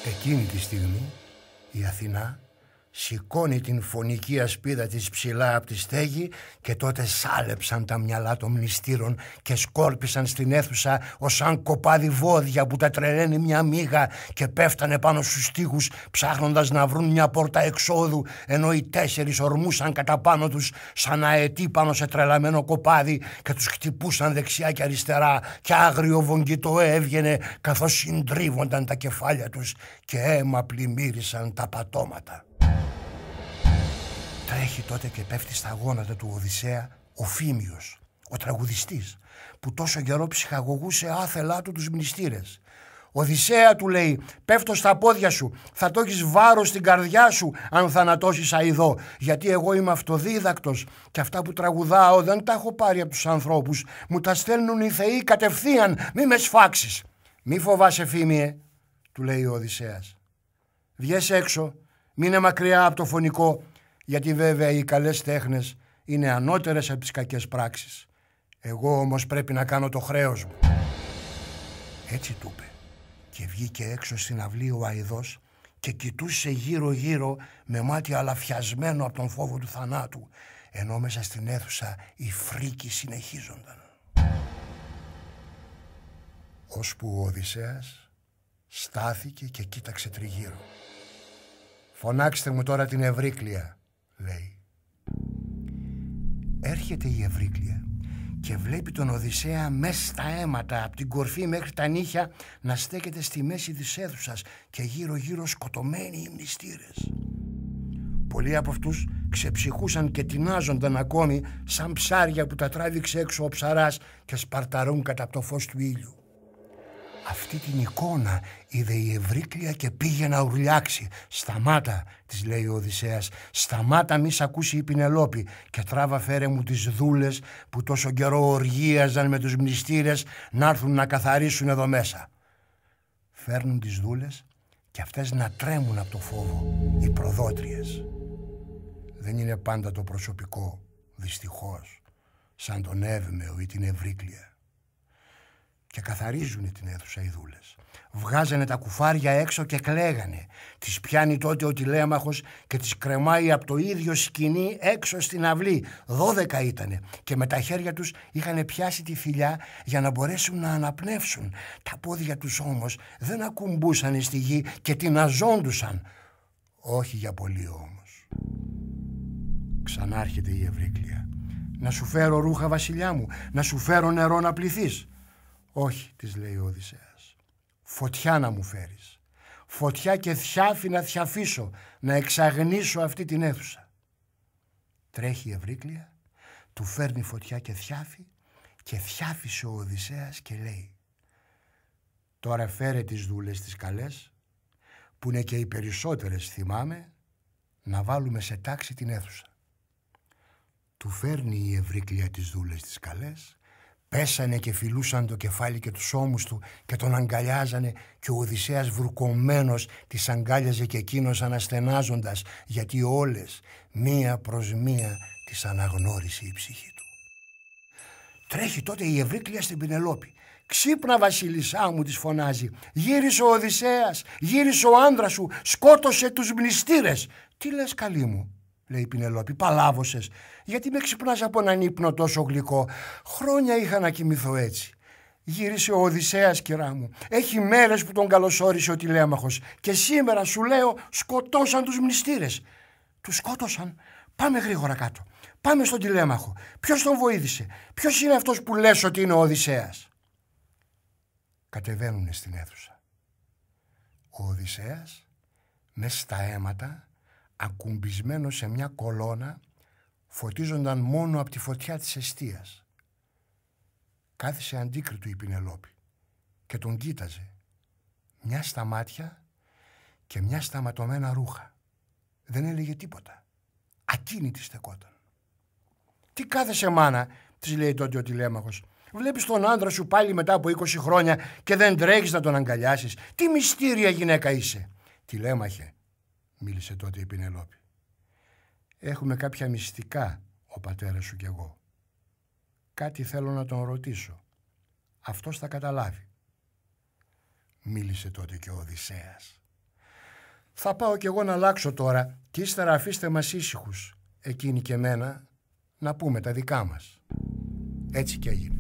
Εκείνη τη στιγμή η Αθηνά σηκώνει την φωνική ασπίδα της ψηλά από τη στέγη και τότε σάλεψαν τα μυαλά των μνηστήρων και σκόρπισαν στην αίθουσα ως σαν κοπάδι βόδια που τα τρελαίνει μια μύγα και πέφτανε πάνω στους τοίχους ψάχνοντας να βρουν μια πόρτα εξόδου, ενώ οι 4 ορμούσαν κατά πάνω τους σαν αετοί πάνω σε τρελαμένο κοπάδι και τους χτυπούσαν δεξιά και αριστερά και άγριο βογγητό έβγαινε καθώς συντρίβονταν τα κεφάλια τους και αίμα πλημμύρισαν τα πατώματα. Τρέχει τότε και πέφτει στα γόνατα του Οδυσσέα ο Φίμιος, ο τραγουδιστής, που τόσο καιρό ψυχαγωγούσε άθελά του τους μνηστήρες. «Οδυσσέα», του λέει, «πέφτω στα πόδια σου, θα το έχεις βάρος στην καρδιά σου αν θανατώσεις αηδό, γιατί εγώ είμαι αυτοδίδακτος και αυτά που τραγουδάω δεν τα έχω πάρει από τους ανθρώπους, μου τα στέλνουν οι θεοί κατευθείαν, μη με σφάξεις». «Μη φοβάσαι, Φίμιε», του λέει ο Οδυσσέας, «βγες έξω, μείνε μακριά από το φωνικό, γιατί βέβαια οι καλές τέχνες είναι ανώτερες από τις κακές πράξεις. Εγώ όμως πρέπει να κάνω το χρέος μου». Έτσι του είπε και βγήκε έξω στην αυλή ο αηδός και κοιτούσε γύρω-γύρω με μάτι αλαφιασμένο από τον φόβο του θανάτου, ενώ μέσα στην αίθουσα οι φρίκοι συνεχίζονταν. Ώσπου ο Οδυσσέας στάθηκε και κοίταξε τριγύρω. «Φωνάξτε μου τώρα την Ευρύκλεια», λέει. Έρχεται η Ευρύκλεια και βλέπει τον Οδυσσέα μέσα στα αίματα από την κορφή μέχρι τα νύχια να στέκεται στη μέση της αίθουσας και γύρω-γύρω σκοτωμένοι οι μνηστήρες. Πολλοί από αυτούς ξεψυχούσαν και τεινάζονταν ακόμη σαν ψάρια που τα τράβηξε έξω ο ψαράς και σπαρταρούν κατά από το φως του ήλιου. Αυτή την εικόνα είδε η Ευρύκλεια και πήγε να ουρλιάξει. «Σταμάτα», της λέει ο Οδυσσέας, «σταμάτα, μη σ' ακούσει η Πηνελόπη και τράβα φέρε μου τις δούλες που τόσο καιρό οργίαζαν με τους μνηστήρες να έρθουν να καθαρίσουν εδώ μέσα». Φέρνουν τις δούλες και αυτές να τρέμουν από το φόβο, οι προδότριες. Δεν είναι πάντα το προσωπικό, δυστυχώς, σαν τον Εύμεο ή την Ευρύκλεια. Και καθαρίζουνε την αίθουσα οι δούλες. Βγάζανε τα κουφάρια έξω και κλαίγανε. Τις πιάνει τότε ο τηλέμαχος και τις κρεμάει από το ίδιο σκοινί έξω στην αυλή. 12 ήτανε και με τα χέρια τους είχαν πιάσει τη θηλιά για να μπορέσουν να αναπνεύσουν. Τα πόδια τους όμως δεν ακουμπούσαν στη γη και τειναζόντουσαν. Όχι για πολύ όμως. Ξανάρχεται η Ευρύκλεια. «Να σου φέρω ρούχα, βασιλιά μου, να σου φέρω νερό να πληθείς». «Όχι», της λέει ο Οδυσσέας, «φωτιά να μου φέρεις. Φωτιά και θιάφη να θιαφίσω, να εξαγνίσω αυτή την αίθουσα». Τρέχει η Ευρύκλεια, του φέρνει φωτιά και θιάφη και θιάφισε ο Οδυσσέας και λέει: «Τώρα φέρε τις δούλες τις καλές, που είναι και οι περισσότερες θυμάμαι, να βάλουμε σε τάξη την αίθουσα». Του φέρνει η Ευρύκλεια τις δούλες τις καλές. Πέσανε και φιλούσαν το κεφάλι και τους ώμους του και τον αγκαλιάζανε και ο Οδυσσέας βουρκωμένος τις αγκάλιαζε και εκείνος αναστενάζοντας, γιατί όλες μία προς μία τις αναγνώρισε η ψυχή του. Τρέχει τότε η Ευρύκλεια στην Πηνελόπη. «Ξύπνα, βασίλισσά μου», της φωνάζει, «γύρισε ο Οδυσσέας, γύρισε ο άντρας σου, σκότωσε τους μνηστήρες». «Τι λες, καλή μου», λέει η Πηνελόπη, «παλάβωσες, γιατί με ξυπνάς από έναν ύπνο τόσο γλυκό? Χρόνια είχα να κοιμηθώ έτσι». «Γύρισε ο Οδυσσέας, κυρά μου, έχει μέρες που τον καλωσόρισε ο τηλέμαχος και σήμερα σου λέω σκοτώσαν τους μνηστήρες». «Τους σκότωσαν? Πάμε γρήγορα κάτω, πάμε στον τηλέμαχο. Ποιος τον βοήθησε? Ποιος είναι αυτός που λες ότι είναι ο Οδυσσέας?» Κατεβαίνουνε στην αίθουσα. Ο Οδυσσέας μες στα αίματα, ακουμπισμένο σε μια κολόνα, φωτίζονταν μόνο από τη φωτιά της εστίας. Κάθισε αντίκριτου η Πηνελόπη και τον κοίταζε, μια στα μάτια και μια στα ματωμένα ρούχα. Δεν έλεγε τίποτα. Ακίνητη στεκόταν. «Τι κάθεσαι, μάνα», της λέει τότε ο τηλέμαχος. «Βλέπεις τον άντρα σου πάλι μετά από 20 χρόνια και δεν τρέχεις να τον αγκαλιάσεις? Τι μυστήρια γυναίκα είσαι». «Τηλέμαχε», μίλησε τότε η Πηνελόπη, «έχουμε κάποια μυστικά ο πατέρας σου κι εγώ. Κάτι θέλω να τον ρωτήσω. Αυτός θα καταλάβει». Μίλησε τότε και ο Οδυσσέας. Θα πάω κι εγώ να αλλάξω τώρα και ύστερα αφήστε μας ήσυχους, εκείνοι και εμένα, να πούμε τα δικά μας. Έτσι κι έγινε.